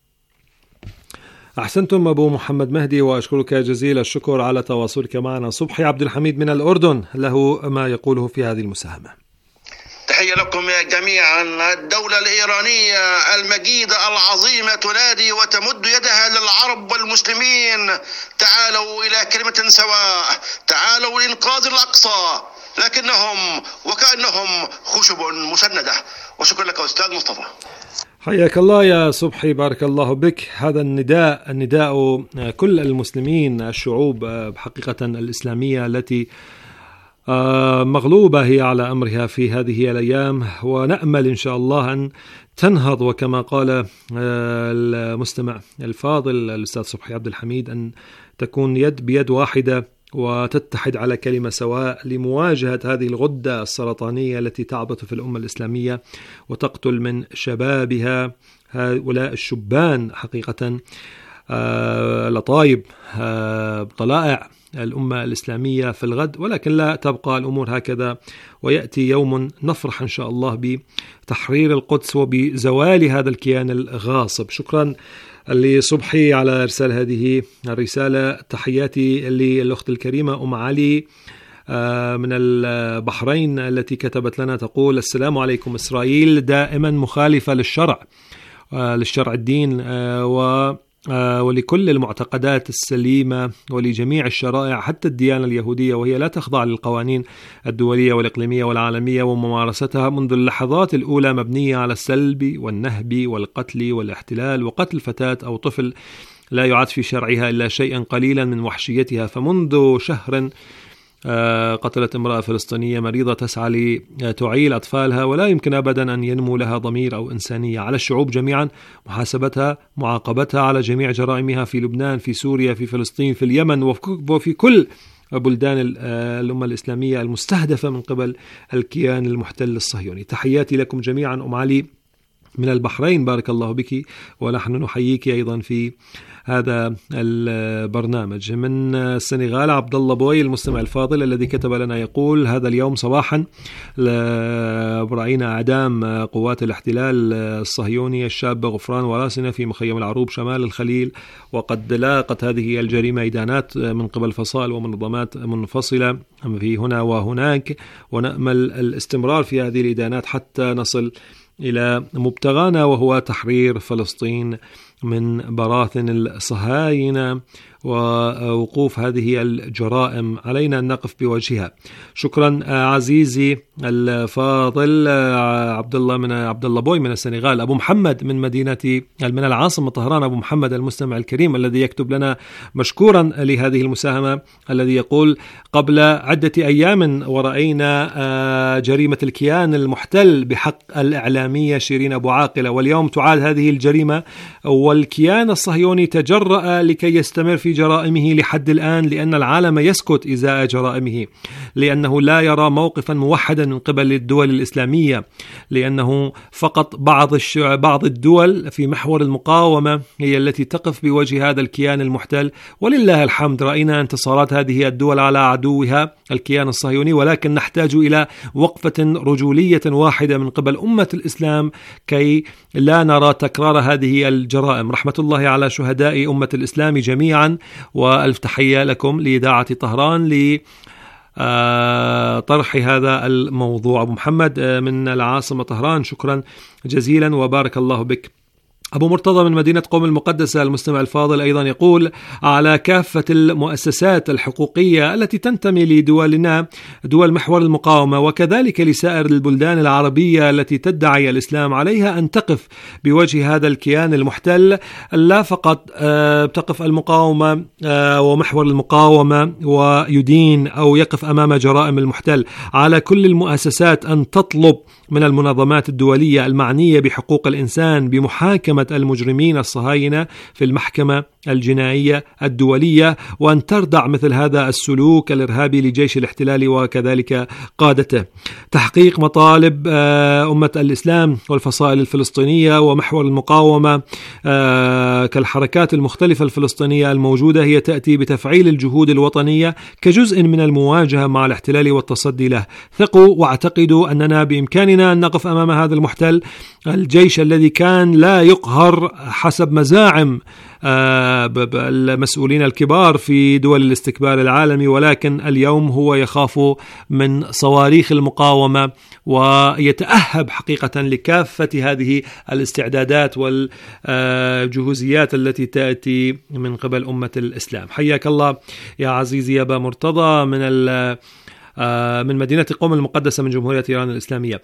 أحسنتم أبو محمد مهدي، وأشكرك جزيل الشكر على تواصلك معنا. صبحي عبد الحميد من الأردن له ما يقوله في هذه المساهمة. تحية لكم جميعا. الدولة الإيرانية المجيدة العظيمة تنادي وتمد يدها للعرب والمسلمين: تعالوا إلى كلمة سواء، تعالوا لإنقاذ الأقصى، لكنهم وكأنهم خشب مسندة. وشكرا لك أستاذ مصطفى. حياك الله يا صبحي، بارك الله بك. هذا النداء النداء كل المسلمين، الشعوب بحقيقة الإسلامية التي مغلوبة هي على أمرها في هذه الأيام، ونأمل إن شاء الله أن تنهض، وكما قال المستمع الفاضل الأستاذ صبحي عبد الحميد أن تكون يد بيد واحدة وتتحد على كلمة سواء لمواجهة هذه الغدة السرطانية التي تعبث في الأمة الإسلامية وتقتل من شبابها هؤلاء الشبان حقيقة آه لطايب آه طلائع الأمة الإسلامية في الغد. ولكن لا تبقى الأمور هكذا، ويأتي يوم نفرح إن شاء الله بتحرير القدس وبزوال هذا الكيان الغاصب. شكرا لصبحي على إرسال هذه الرسالة. تحياتي للأخت الكريمة أم علي من البحرين التي كتبت لنا تقول: السلام عليكم. إسرائيل دائما مخالفة للشرع للشرع الدين و ولكل المعتقدات السليمة ولجميع الشرائع حتى الديانة اليهودية، وهي لا تخضع للقوانين الدولية والإقليمية والعالمية، وممارستها منذ اللحظات الأولى مبنية على السلب والنهب والقتل والاحتلال، وقتل فتاة أو طفل لا يعد في شرعها إلا شيئا قليلا من وحشيتها. فمنذ شهر قتلت امرأة فلسطينية مريضة تسعى لتعيل أطفالها، ولا يمكن أبدا أن ينمو لها ضمير أو إنسانية. على الشعوب جميعا محاسبتها، معاقبتها على جميع جرائمها في لبنان، في سوريا، في فلسطين، في اليمن، وفي كل بلدان الأمة الإسلامية المستهدفة من قبل الكيان المحتل الصهيوني. تحياتي لكم جميعا أم علي من البحرين، بارك الله بك، ونحن نحييك أيضا في هذا البرنامج. من السنغال عبد الله بوي المستمع الفاضل الذي كتب لنا يقول: هذا اليوم صباحا رأينا أعدام قوات الاحتلال الصهيوني الشاب غفران وراسنا في مخيم العروب شمال الخليل، وقد لاقت هذه الجريمة إدانات من قبل فصائل ومنظمات منفصلة في هنا وهناك، ونأمل الاستمرار في هذه الإدانات حتى نصل إلى مبتغانا وهو تحرير فلسطين من براثن الصهاينة ووقوف هذه الجرائم. علينا أن نقف بوجهها. شكرا عزيزي الفاضل عبد الله من عبد الله بوي من السنغال. أبو محمد من مدينة من العاصمة طهران، أبو محمد المستمع الكريم الذي يكتب لنا مشكورا لهذه المساهمة، الذي يقول: قبل عدة أيام ورأينا جريمة الكيان المحتل بحق الإعلامية شيرين أبو عاقلة، واليوم تعاد هذه الجريمة، والكيان الصهيوني تجرأ لكي يستمر في جرائمه لحد الآن، لأن العالم يسكت إزاء جرائمه، لأنه لا يرى موقفا موحدا من قبل الدول الإسلامية، لأنه فقط بعض بعض الدول في محور المقاومة هي التي تقف بوجه هذا الكيان المحتل. ولله الحمد رأينا انتصارات هذه الدول على عدوها الكيان الصهيوني، ولكن نحتاج إلى وقفة رجولية واحدة من قبل أمة الإسلام كي لا نرى تكرار هذه الجرائم. رحمة الله على شهداء أمة الإسلام جميعا، وألف تحية لكم لإذاعة طهران لطرح هذا الموضوع. أبو محمد من العاصمة طهران، شكرا جزيلا وبارك الله بك. أبو مرتضى من مدينة قم المقدسة المستمع الفاضل أيضا يقول: على كافة المؤسسات الحقوقية التي تنتمي لدولنا دول محور المقاومة، وكذلك لسائر البلدان العربية التي تدعي الإسلام، عليها أن تقف بوجه هذا الكيان المحتل، لا فقط تقف المقاومة ومحور المقاومة ويدين أو يقف أمام جرائم المحتل. على كل المؤسسات أن تطلب من المنظمات الدولية المعنية بحقوق الإنسان بمحاكمة المجرمين الصهاينة في المحكمة الجنائية الدولية، وأن تردع مثل هذا السلوك الإرهابي لجيش الاحتلال وكذلك قادته. تحقيق مطالب أمة الإسلام والفصائل الفلسطينية ومحور المقاومة كالحركات المختلفة الفلسطينية الموجودة هي تأتي بتفعيل الجهود الوطنية كجزء من المواجهة مع الاحتلال والتصدي له. ثقوا واعتقدوا أننا بإمكاننا أن نقف أمام هذا المحتل، الجيش الذي كان لا يقهر حسب مزاعم المسؤولين الكبار في دول الاستكبار العالمي، ولكن اليوم هو يخاف من صواريخ المقاومة ويتأهب حقيقة لكافة هذه الاستعدادات والجهوزيات التي تأتي من قبل أمة الإسلام. حياك الله يا عزيزي يا أبا مرتضى من من مدينة قم المقدسة من جمهورية إيران الإسلامية.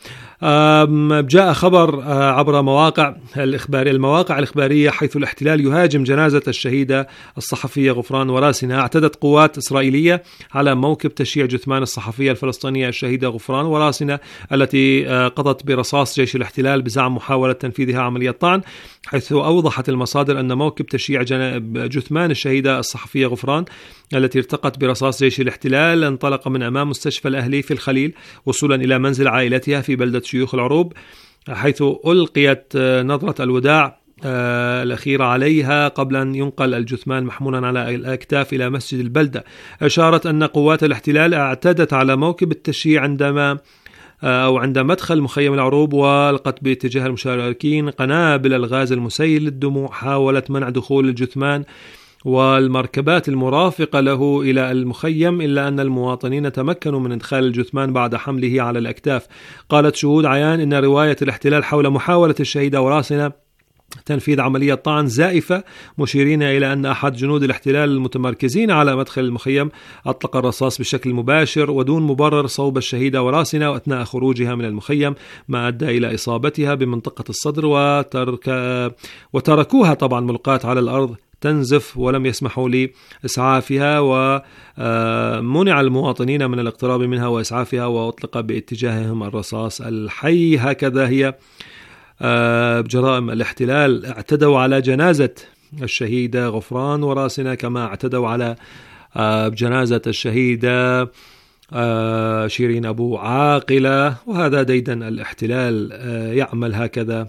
جاء خبر عبر مواقع الإخبارية المواقع الإخبارية حيث الاحتلال يهاجم جنازة الشهيدة الصحفية غفران وراسنة. اعتدت قوات إسرائيلية على موكب تشييع جثمان الصحفية الفلسطينية الشهيدة غفران وراسنة التي قضت برصاص جيش الاحتلال بزعم محاولة تنفيذها عملية طعن، حيث أوضحت المصادر أن موكب تشييع جثمان الشهيدة الصحفية غفران التي ارتقت برصاص جيش الاحتلال انطلق من أمام مستشفى الأهلي في الخليل وصولا إلى منزل عائلتها في بلدة شيوخ العروب، حيث ألقيت نظرة الوداع الأخيرة عليها قبل أن ينقل الجثمان محمولا على الأكتاف إلى مسجد البلدة. أشارت أن قوات الاحتلال اعتدت على موكب التشييع عندما أو عند مدخل مخيم العروب والقت باتجاه المشاركين قنابل الغاز المسيل للدموع حاولت منع دخول الجثمان والمركبات المرافقة له إلى المخيم، إلا أن المواطنين تمكنوا من إدخال الجثمان بعد حمله على الأكتاف. قالت شهود عيان إن رواية الاحتلال حول محاولة الشهيدة وراسنة تنفيذ عملية طعن زائفة، مشيرين إلى أن أحد جنود الاحتلال المتمركزين على مدخل المخيم أطلق الرصاص بشكل مباشر ودون مبرر صوب الشهيدة وراسنة أثناء خروجها من المخيم، ما أدى إلى إصابتها بمنطقة الصدر وترك وتركوها طبعا ملقاة على الأرض تنزف ولم يسمحوا لإسعافها، ومنع المواطنين من الاقتراب منها وإسعافها وأطلق باتجاههم الرصاص الحي. هكذا هي بجرائم الاحتلال، اعتدوا على جنازة الشهيدة غفران وراسنة كما اعتدوا على جنازة الشهيدة شيرين أبو عاقلة، وهذا ديدن الاحتلال يعمل هكذا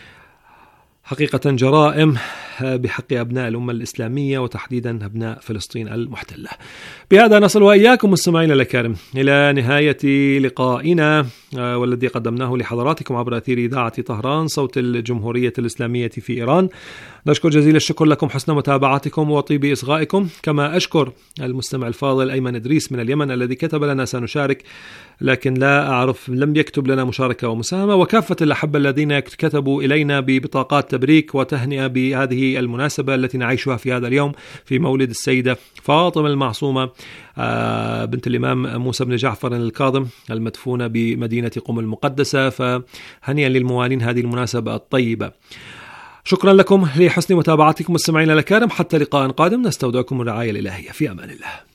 حقيقة جرائم بحق أبناء الأمة الإسلامية وتحديدا أبناء فلسطين المحتلة. بهذا نصل وإياكم مستمعينا الكرام إلى نهاية لقائنا والذي قدمناه لحضراتكم عبر أثير إذاعة طهران صوت الجمهورية الإسلامية في إيران. نشكر جزيل الشكر لكم حسن متابعتكم وطيب إصغائكم، كما أشكر المستمع الفاضل أيمن إدريس من اليمن الذي كتب لنا سنشارك لكن لا أعرف لم يكتب لنا مشاركة ومساهمة، وكافة الأحبة الذين كتبوا إلينا ببطاقات تبريك وتهنئة بهذه المناسبة التي نعيشها في هذا اليوم في مولد السيدة فاطمة المعصومة بنت الإمام موسى بن جعفر الكاظم المدفونة بمدينة قم المقدسة، فهنيئا للموالين هذه المناسبة الطيبة. شكرا لكم لحسن متابعتكم مستمعينا الكرام، حتى لقاء قادم نستودعكم الرعاية الإلهية، في أمان الله.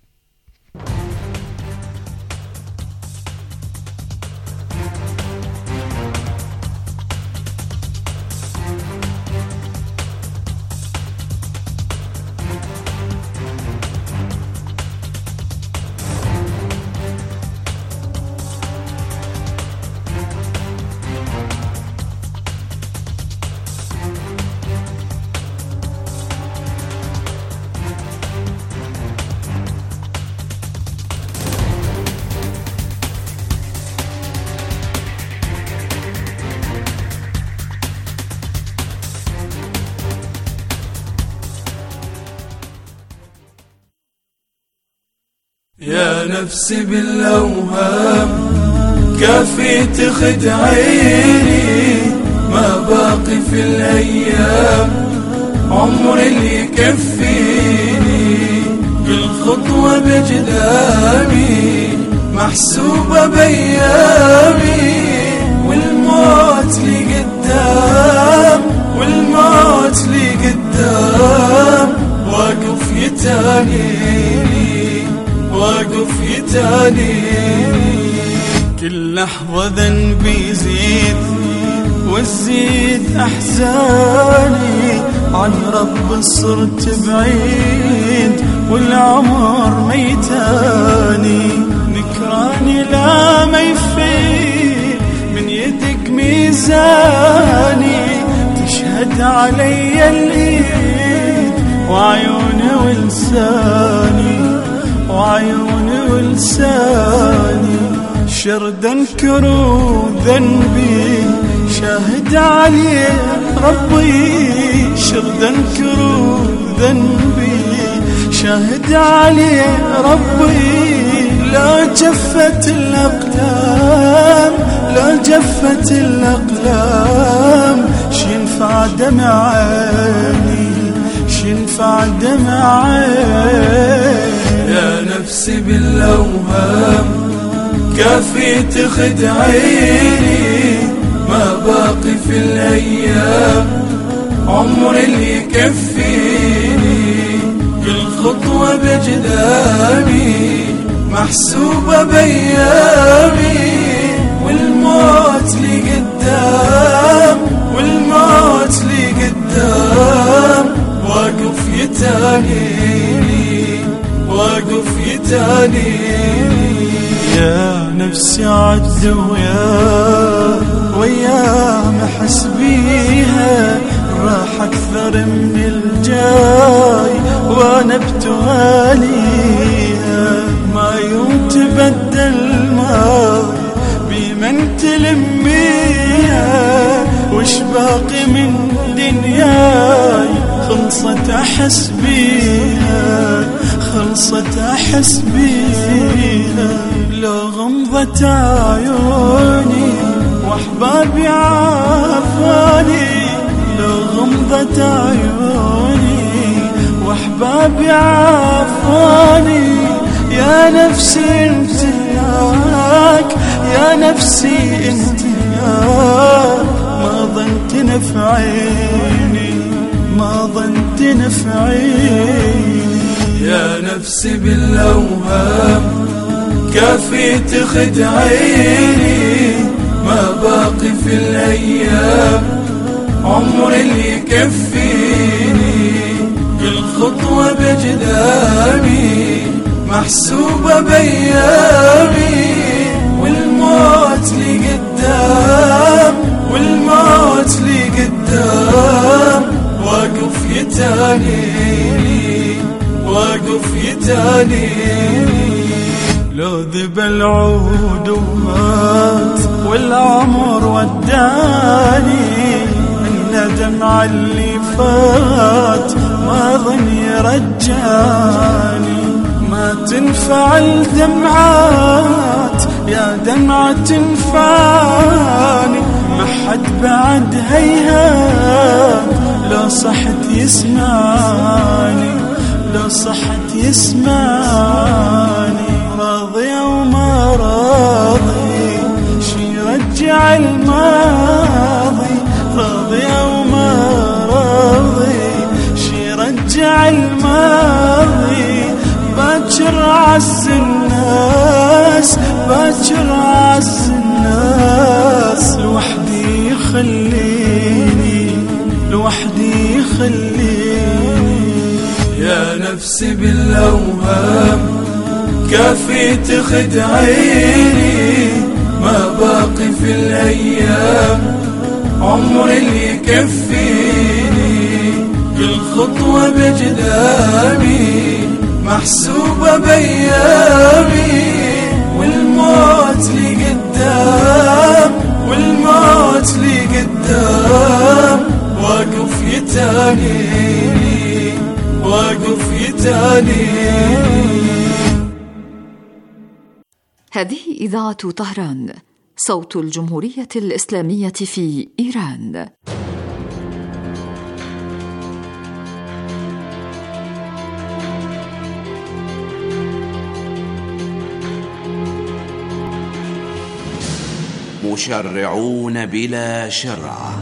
يا نفسي بالأوهام كافي تخدعيني، ما باقي في الأيام عمر اللي يكفيني، كل خطوة بجدامي محسوبة بأيامي، والموت لي قدام والموت لي قدام، واقف يتانيني واقف يتانيني، كل لحظة ذنبي يزيد وتزيد أحزاني، عن رب صرت بعيد والعمر ميتاني، نكراني لا ما يفيد من يدك ميزاني، تشهد علي الإيد وعيوني ولساني وعيوني ولساني، شرد انكر ذنبي شاهد عليه ربي، شرد انكر ذنبي شاهد عليه ربي، لا جفت الأقلام لا جفت الأقلام، شينفع دمع عيني شينفع دمع عيني، يا نفسي بالأوهام كافي تخدعيني، ما باقي في الأيام عمر اللي يكفيني، كل خطوة بجدامي محسوبة بأيامي، والموت لي قدام، والموت لي قدام، واقف يتانيني، واقف يتانيني. يا نفسي عد وياه وياه محس بيها، راح أكثر من الجاي وأنا بتواليها، ما يوم تبدل الماضي بمن تلميها، وش باقي من دنياي خلصت أحس بيها، خلصت أحس بيها. لو غمضت عيوني وأحبابي عافاني، لو غمضت عيوني وأحبابي عافاني، يا نفسي انت هناك، يا نفسي انت هناك، ما ظنت نفعيني، ما ظنت نفعيني. يا نفسي بالأوهام كافي تخدعيني، ما باقي في الأيام عمر اللي يكفيني، كل خطوة بجدامي محسوبة بأيامي، والموت لي قدام، والموت لي قدام، واقف يتانيني، واقف يتانيني. لو ذب العود ومات والعمر وداني، الندم على اللي فات ما ظن يرجاني، ما تنفع الدمعات يا دمعة تنفعني، ما حد بعد هيهات لو صحت يسمعني، لو صحت يسمعني. راضي وما راضي شي رجع الماضي، راضي وما راضي شي رجع الماضي، باكر عز الناس، باكر عز الناس، لوحدي خليني، لوحدي خليني. يا نفسي بالأوهام كافي تخدعيني، ما باقي في الأيام عمر اللي يكفيني، كل خطوة بجدامي محسوبة بأيامي، والموت لي قدام، والموت لي قدام، واقف يتانيني، واقف يتانيني. هذه إذاعة طهران، صوت الجمهورية الإسلامية في إيران. مشرعون بلا شرع.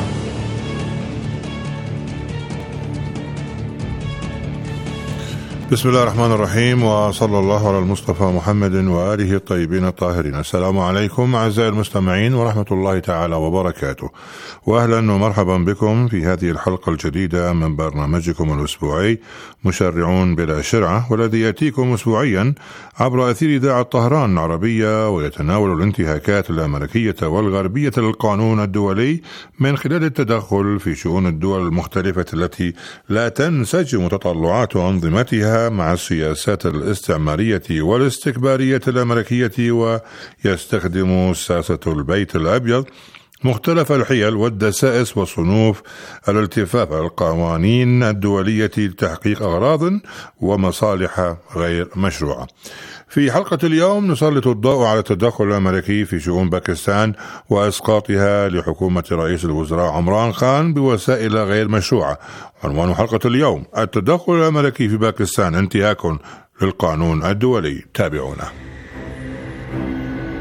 بسم الله الرحمن الرحيم، وصلى الله على المصطفى محمد وآله الطيبين الطاهرين. السلام عليكم أعزائي المستمعين ورحمة الله تعالى وبركاته، وأهلا ومرحبا بكم في هذه الحلقة الجديدة من برنامجكم الأسبوعي مشرعون بلا شرعة، والذي يأتيكم أسبوعيا عبر أثير إذاعة طهران العربية، ويتناول الانتهاكات الأمريكية والغربية للقانون الدولي من خلال التدخل في شؤون الدول المختلفة التي لا تنسجم تطلعات أنظمتها مع السياسات الاستعمارية والاستكبارية الأمريكية، ويستخدم ساسة البيت الأبيض مختلف الحيل والدسائس وصنوف الالتفاف على القوانين الدولية لتحقيق أغراض ومصالح غير مشروعة. في حلقة اليوم نسلط الضوء على التدخل الأمريكي في شؤون باكستان وإسقاطها لحكومة رئيس الوزراء عمران خان بوسائل غير مشروعة. عنوان حلقة اليوم: التدخل الأمريكي في باكستان انتهاك للقانون الدولي. تابعونا.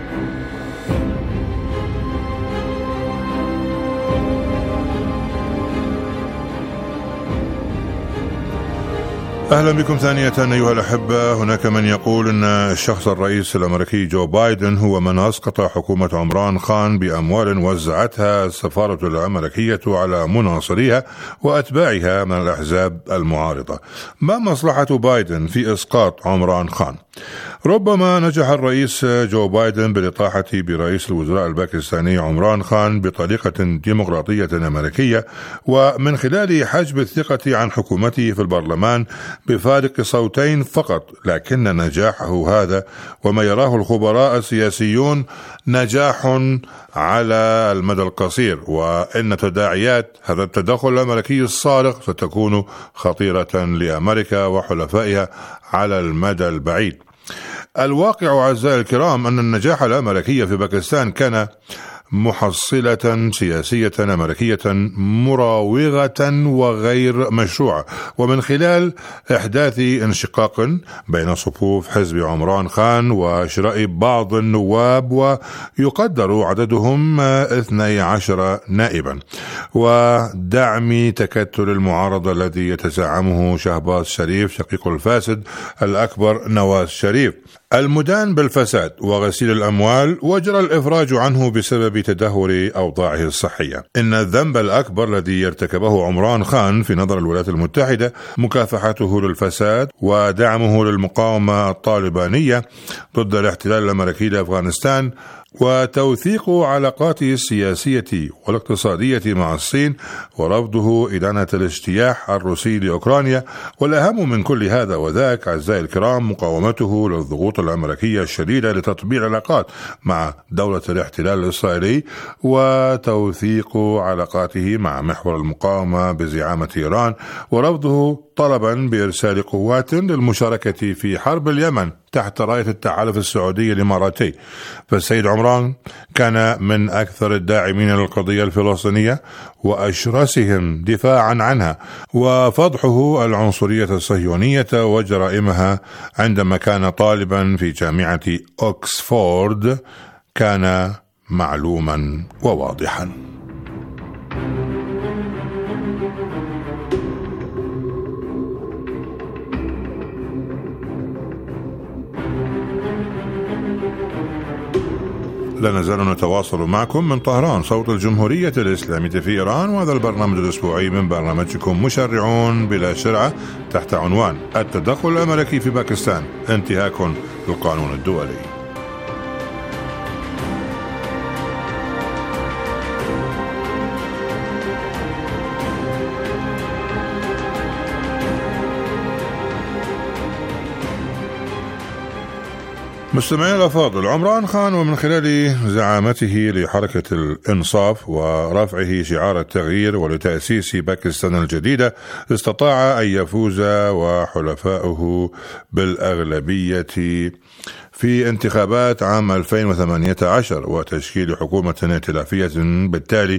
أهلا بكم ثانية أيها الأحبة. هناك من يقول أن الشخص الرئيس الأمريكي جو بايدن هو من أسقط حكومة عمران خان بأموال وزعتها السفارة الأمريكية على مناصريها وأتباعها من الأحزاب المعارضة. ما مصلحة بايدن في إسقاط عمران خان؟ ربما نجح الرئيس جو بايدن بالإطاحة برئيس الوزراء الباكستاني عمران خان بطريقة ديمقراطية أمريكية ومن خلال حجب الثقة عن حكومته في البرلمان بفارق صوتين فقط، لكن نجاحه هذا وما يراه الخبراء السياسيون نجاح على المدى القصير، وإن تداعيات هذا التدخل الأمريكي الصارخ ستكون خطيرة لأمريكا وحلفائها على المدى البعيد. الواقع أعزائي الكرام أن النجاح الأمريكي في باكستان كان محصلة سياسية أمريكية مراوغة وغير مشروعة، ومن خلال إحداث انشقاق بين صفوف حزب عمران خان وشراء بعض النواب ويقدر عددهم اثني عشر نائبا، ودعم تكتل المعارضة الذي يتزعمه شهباز شريف شقيق الفاسد الأكبر نواز شريف المدان بالفساد وغسيل الأموال، وجرى الإفراج عنه بسبب تدهور أوضاعه الصحية. إن الذنب الأكبر الذي ارتكبه عمران خان في نظر الولايات المتحدة مكافحته للفساد ودعمه للمقاومة الطالبانية ضد الاحتلال الأمريكي لأفغانستان، وتوثيق علاقاته السياسية والاقتصادية مع الصين، ورفضه إدانة الاجتياح الروسي لأوكرانيا، والأهم من كل هذا وذاك أعزائي الكرام مقاومته للضغوط الأمريكية الشديدة لتطبيع العلاقات مع دولة الاحتلال الإسرائيلي، وتوثيق علاقاته مع محور المقاومة بزعامة إيران، ورفضه طلبا بإرسال قوات للمشاركة في حرب اليمن تحت راية التحالف السعودي الإماراتي. فالسيد عمران كان من أكثر الداعمين للقضية الفلسطينية وأشرسهم دفاعا عنها، وفضحه العنصرية الصهيونية وجرائمها عندما كان طالبا في جامعة أوكسفورد كان معلوما وواضحا. لا نزال نتواصل معكم من طهران صوت الجمهورية الإسلامية في إيران، وهذا البرنامج الأسبوعي من برنامجكم مشرعون بلا شرعة تحت عنوان التدخل الأمريكي في باكستان انتهاك للقانون الدولي. مستمعين الأفاضل، عمران خان ومن خلال زعامته لحركة الإنصاف ورفعه شعار التغيير ولتأسيس باكستان الجديدة استطاع أن يفوز وحلفائه بالأغلبية في انتخابات عام ألفين وثمانية عشر وتشكيل حكومة ائتلافية بالتالي،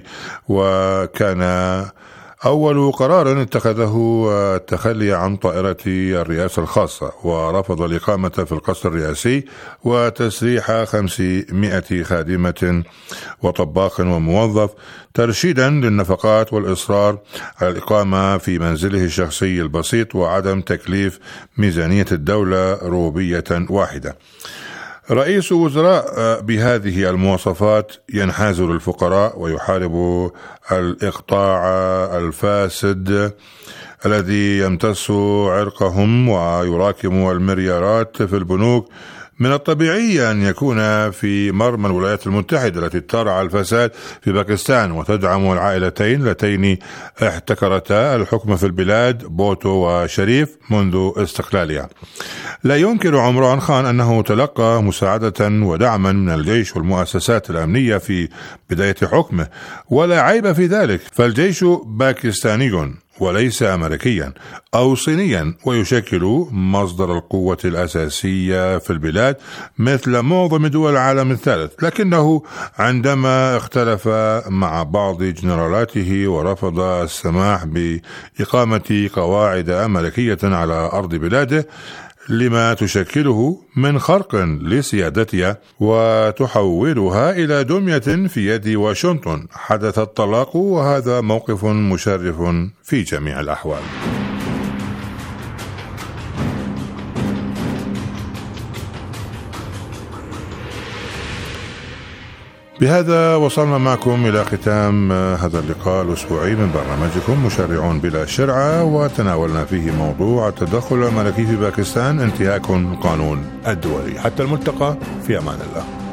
وكان أول قرار اتخذه التخلي عن طائرة الرئاسة الخاصة ورفض الإقامة في القصر الرئاسي وتسريح خمسمائة خادمة وطباخ وموظف ترشيدا للنفقات والإصرار على الإقامة في منزله الشخصي البسيط وعدم تكليف ميزانية الدولة روبية واحدة. رئيس وزراء بهذه المواصفات ينحاز للفقراء ويحارب الإقطاع الفاسد الذي يمتس عرقهم ويراكم المليارات في البنوك. من الطبيعي أن يكون في مرمى الولايات المتحدة التي ترعى الفساد في باكستان وتدعم العائلتين اللتين احتكرتا الحكم في البلاد بوتو وشريف منذ استقلالها. لا ينكر عمران خان أنه تلقى مساعدة ودعما من الجيش والمؤسسات الأمنية في بداية حكمه، ولا عيب في ذلك، فالجيش باكستاني وليس أمريكيا أو صينيا، ويشكل مصدر القوة الأساسية في البلاد مثل معظم دول العالم الثالث. لكنه عندما اختلف مع بعض جنرالاته ورفض السماح بإقامة قواعد أمريكية على أرض بلاده لما تشكله من خرق لسيادتها وتحولها إلى دمية في يد واشنطن، حدث الطلاق، وهذا موقف مشرف في جميع الأحوال. بهذا وصلنا معكم إلى ختام هذا اللقاء الأسبوعي من برنامجكم مشرعون بلا شرعة، وتناولنا فيه موضوع التدخل الملكي في باكستان انتهاك القانون الدولي. حتى الملتقى، في أمان الله.